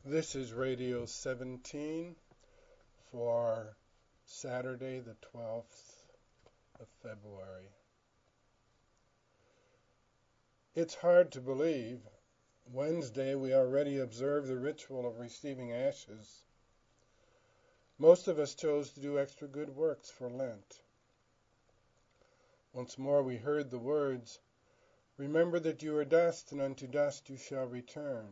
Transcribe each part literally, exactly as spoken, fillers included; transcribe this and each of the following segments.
This is Radio seventeen for Saturday, the twelfth of February. It's hard to believe. Wednesday, we already observed the ritual of receiving ashes. Most of us chose to do extra good works for Lent. Once more, we heard the words, "Remember that you are dust, and unto dust you shall return."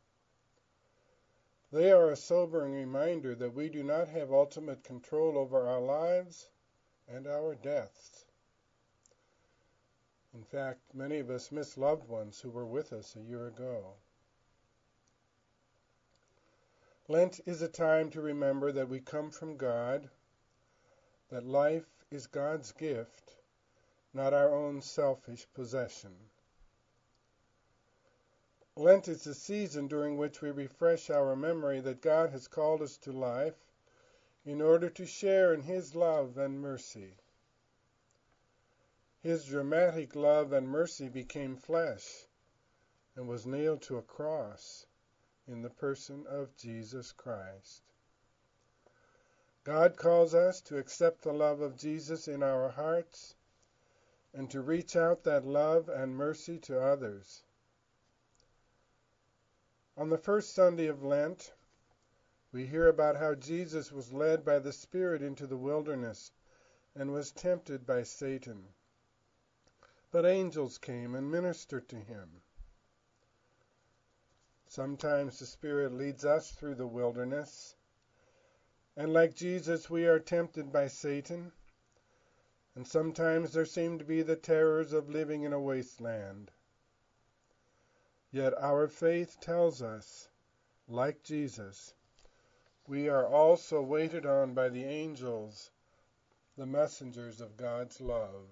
They are a sobering reminder that we do not have ultimate control over our lives and our deaths. In fact, many of us miss loved ones who were with us a year ago. Lent is a time to remember that we come from God, that life is God's gift, not our own selfish possession. Lent is the season during which we refresh our memory that God has called us to life in order to share in His love and mercy. His dramatic love and mercy became flesh and was nailed to a cross in the person of Jesus Christ. God calls us to accept the love of Jesus in our hearts and to reach out that love and mercy to others. On the first Sunday of Lent, we hear about how Jesus was led by the Spirit into the wilderness and was tempted by Satan. But angels came and ministered to him. Sometimes the Spirit leads us through the wilderness, and like Jesus, we are tempted by Satan, and sometimes there seem to be the terrors of living in a wasteland. Yet our faith tells us, like Jesus, we are also waited on by the angels, the messengers of God's love.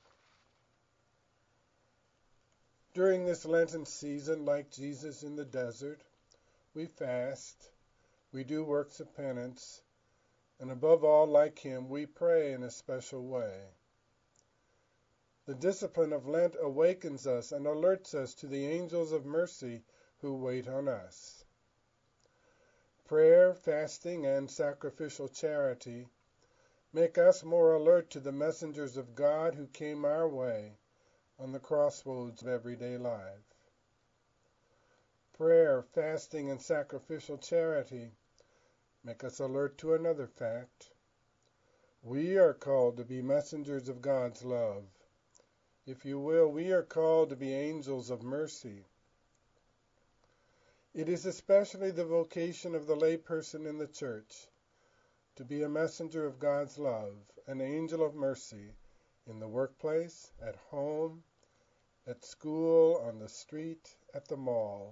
During this Lenten season, like Jesus in the desert, we fast, we do works of penance, and above all, like Him, we pray in a special way. The discipline of Lent awakens us and alerts us to the angels of mercy who wait on us. Prayer, fasting, and sacrificial charity make us more alert to the messengers of God who came our way on the crossroads of everyday life. Prayer, fasting, and sacrificial charity make us alert to another fact. We are called to be messengers of God's love. If you will, we are called to be angels of mercy. It is especially the vocation of the layperson in the church to be a messenger of God's love, an angel of mercy, in the workplace, at home, at school, on the street, at the mall.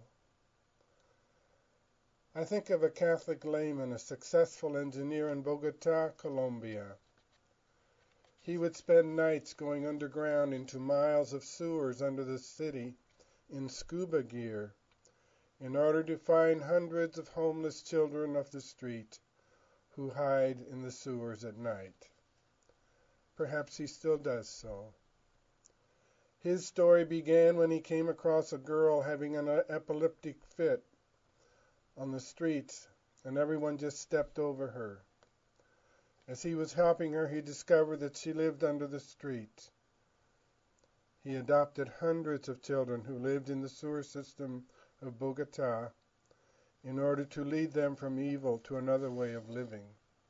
I think of a Catholic layman, a successful engineer in Bogota, Colombia. He would spend nights going underground into miles of sewers under the city in scuba gear in order to find hundreds of homeless children of the street who hide in the sewers at night. Perhaps he still does so. His story began when he came across a girl having an epileptic fit on the streets, and everyone just stepped over her. As he was helping her, he discovered that she lived under the street. He adopted hundreds of children who lived in the sewer system of Bogota in order to lead them from evil to another way of living.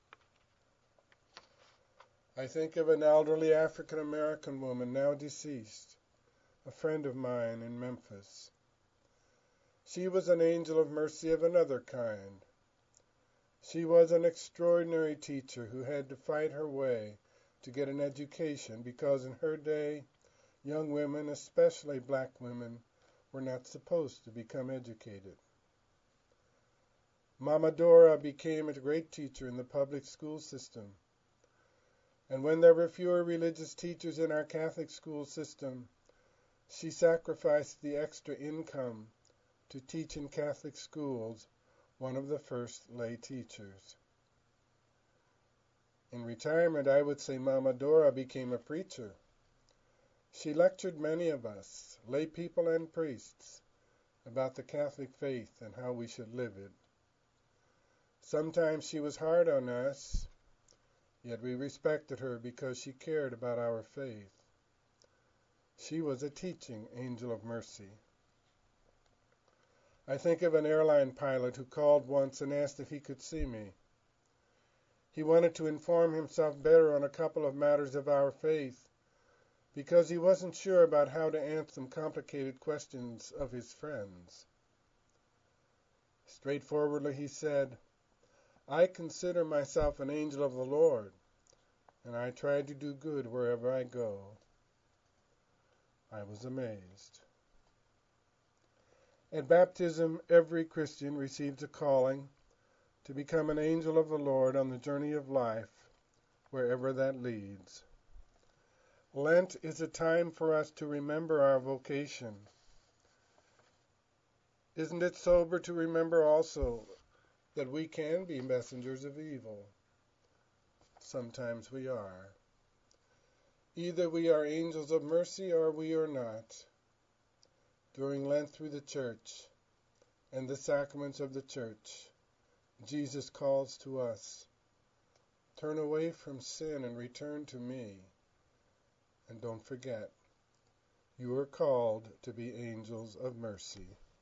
I think of an elderly African-American woman now deceased, a friend of mine in Memphis. She was an angel of mercy of another kind. She was an extraordinary teacher who had to fight her way to get an education because in her day, young women, especially black women, were not supposed to become educated. Mama Dora became a great teacher in the public school system. And when there were fewer religious teachers in our Catholic school system, she sacrificed the extra income to teach in Catholic schools, one of the first lay teachers. In retirement, I would say Mama Dora became a preacher. She lectured many of us, lay people and priests, about the Catholic faith and how we should live it. Sometimes she was hard on us, yet we respected her because she cared about our faith. She was a teaching angel of mercy. I think of an airline pilot who called once and asked if he could see me. He wanted to inform himself better on a couple of matters of our faith because he wasn't sure about how to answer some complicated questions of his friends. Straightforwardly he said, "I consider myself an angel of the Lord, and I try to do good wherever I go." I was amazed. At baptism, every Christian receives a calling to become an angel of the Lord on the journey of life, wherever that leads. Lent is a time for us to remember our vocation. Isn't it sober to remember also that we can be messengers of evil? Sometimes we are. Either we are angels of mercy or we are not. During Lent through the church and the sacraments of the church, Jesus calls to us, "Turn away from sin and return to me." And don't forget, you are called to be angels of mercy.